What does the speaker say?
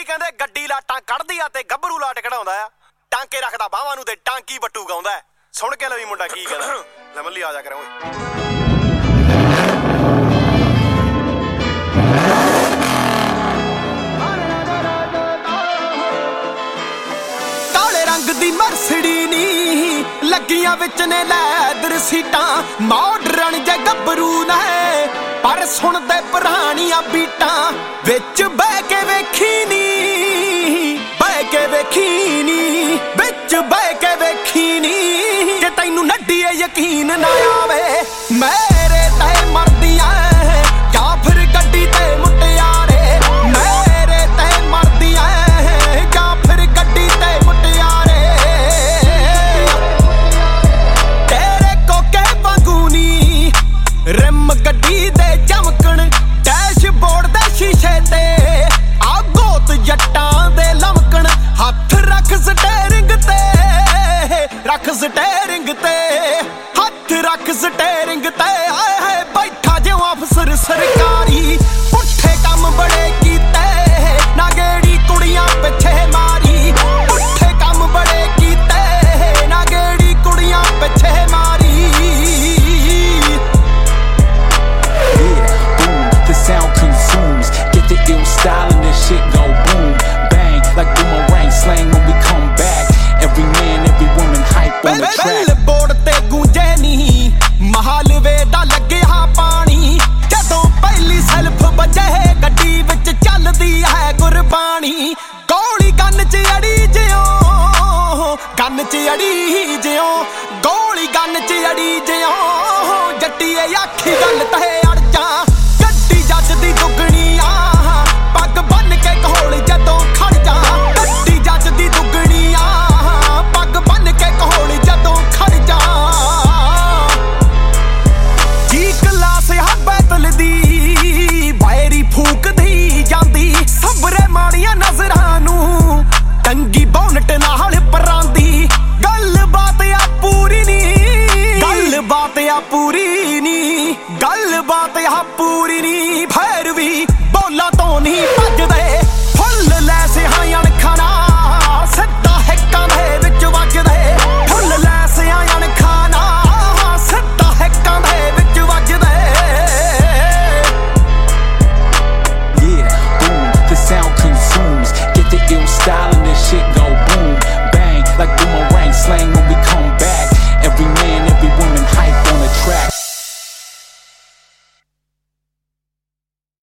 ਕਈ ਕਹਿੰਦੇ ਗੱਡੀ ਲਾਟਾਂ ਕੱਢਦੀ ਆ ਤੇ ਗੱਭਰੂ ਲਾਟ ਕਢਾਉਂਦਾ ਆ। ਟਾਂਕੇ ਰੱਖਦਾ ਬਾਹਾਂ ਨੂੰ ਤੇ ਟਾਂਕੀ ਵੱਟੂ ਗਾਉਂਦਾ। ਸੁਣ ਕੇ ਲਵੀ ਮੁੰਡਾ ਕੀ ਕਹਿੰਦਾ। ਲੈ ਮੱਲੀ ਆ ਜਾ ਕਰਾਂ ਓਏ। ਦੀ ਮਰਸੜੀ ਨੀ ਲੱਗੀਆਂ ਵਿੱਚ ਨੇ ਲੈਦਰ ਸੀਟਾਂ ਮਾਡਰਨ ਜੇ ਗੱਭਰੂ ਨੇ ਪਰ ਸੁਣਦੇ ਪੁਰਾਣੀਆਂ ਬੀਟਾਂ ਵਿੱਚ ਬਹਿ ਕੇ ਵੇਖੀ ਨੀ ਬਹਿ ਕੇ ਵੇਖੀ ਨੀ ਵਿੱਚ ਬਹਿ ਕੇ ਵੇਖੀ ਨੀ ਜੇ ਤੈਨੂੰ ਨੱਡੀਏ ਯਕੀਨ ਨਾ ਆਵੇ ਮੇਰੇ ਤੇ ਮਰਦੀਆਂ ਜਾਂ ਫਿਰ ਗੱਡੀ ਤੇ ਮੁਟਿਆਰੇ ਮੇਰੇ ਤੇ ਮਰਦੀਆਂ ਜਾਂ ਫਿਰ ਗੱਡੀ ਤੇ ਮੁਟਿਆਰੇ ਰਿਮ ਗੱਡੀ ਦੇ ਚਮਕਣ ਡੈਸ਼ਬੋਰਡ ਦੇ ਸ਼ੀਸ਼ੇ ਤੇ ਆ ਗੋਤ ਜੱਟਾਂ ਦੇ ਲਮਕਣ ਹੱਥ ਰੱਖ ਸਟੇਰਿੰਗ ਤੇ ਰੱਖ ਸਟੇਰਿੰਗ ਤੇ ਹੱਥ ਰੱਖ ਸਟੇਰਿੰਗ ਤੇ ਆਏ ਹੈ ਬੈਠਾ ਜਿਉਂ ਅਫਸਰ ਸਰਕਾਰੀ ਪੁੱਠੇ ਕੰਮ ਬੜੇ ਕੀਤੇ ਨਾ ਗੇੜੀ ਕੁੜੀਆਂ ਪਿੱਛੇ ਮਾਰੀ ਪੁੱਠੇ ਕੰਮ ਬੜੇ ਕੀਤੇ ਨਾ ਗੇੜੀ ਕੁੜੀਆਂ ਪਿੱਛੇ ਮਾਰੀ sound consumes, get the ill style and this shit go boom, bang, like boomerang slang when we come back, every man, every woman hype on the track. Billboard te ਗੂੰਜੇ ਨੀ ਮਹਾਲਵੇ ਦਾ ਲੱਗਿਆ ਪਾਣੀ ਜਦੋਂ ਪਹਿਲੀ ਸੈਲਫ ਵੱਜੇ ਗੱਡੀ ਵਿੱਚ ਚੱਲਦੀ ਹੈ ਗੁਰਬਾਣੀ ਗੋਲੀ ਕੰਨ 'ਚ ਅੜੀ ਜਿਉਂ ਕੰਨ 'ਚ ਅੜੀ ਜਿਉਂ ਗੋਲੀ ਕੰਨ 'ਚ ਅੜੀ ਜਿਉਂ ਜੱਟੀਏ ਆਖੀ ਗੱਲ ਤੇ ਅੜ ਜਾ ਜੱਜ ਦੀ ਦੁੱਗਣੀ ਆ ਪੱਗ ਬੰਨ ਕੇ ਕੋਲ ਜਦੋਂ ਖੜ ਜਾ ਗੱਡੀ ਜੱਜ ਦੀ ਦੁੱਗਣੀ ਆ ਪੱਗ ਬੰਨ ਕੇ ਕੋਲ ਜਦੋਂ ਖੜ ਜਾ ਜੀ ਕਲਾਸ ਹੱਬੇ ਤਲਦੀ ਬਾਇਰੀ ਫੂਕਦੀ ਜਾਂਦੀ ਸਬਰੇ ਮਾੜੀਆਂ ਨਜ਼ਰਾਂ ਨੂੰ ਟੰਗੀ ਬੋਨਟ ਨਾਲ ਪਰਾਂਦੀ ਗੱਲਬਾਤ ਆ ਪੂਰੀ ਨੀ ਗੱਲਬਾਤ ਆ ਪੂਰੀ ਨੀ ਗੱਲਬਾਤ ਆ ਪੂਰੀ ਨੀ ਭੈਰਵੀ ਬੋਲਾ ਤੋਂ ਨਹੀਂ